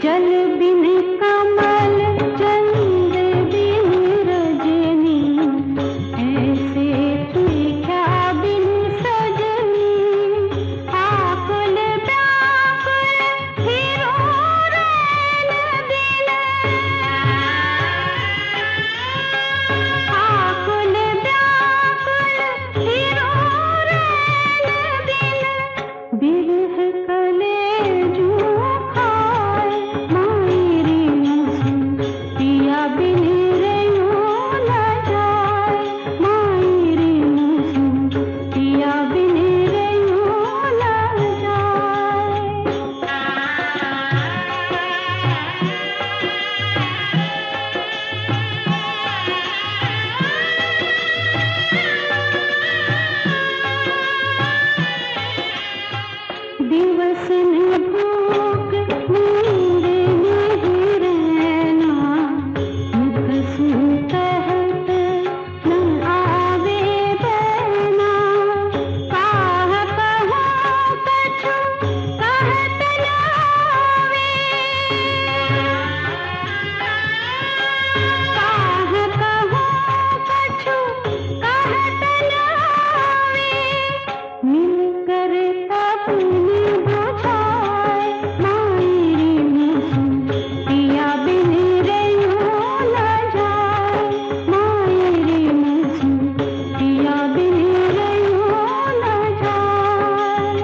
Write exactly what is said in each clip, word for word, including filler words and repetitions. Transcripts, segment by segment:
जल बिन कमल चंद बिन रजनी, ऐसे तू क्या बिन सजनी। आकुल व्याकुल फिरो रैन बिन, आकुल व्याकुल फिरो रैन बिन। बिरह कलेजू खाए मायरी मुझे, पिया बिन रयूं न जाए। मायरी मुझे, पिया बिन रयूं न जाए। दिवस न भूख नींद नहीं रहना, मुख सूतहत न आवे बहना। काह कहूँ कछु कहत न आवे, काह कहूँ कछु कहत न आवे। मिलकर तब बुझाए मायरी मुझे, पिया बिन रयूं न जाए। मायरी मुझे, पिया बिन रयूं न जाए।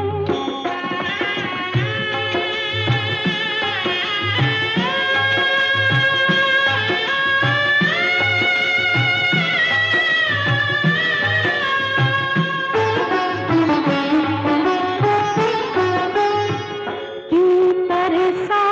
यूं तरसा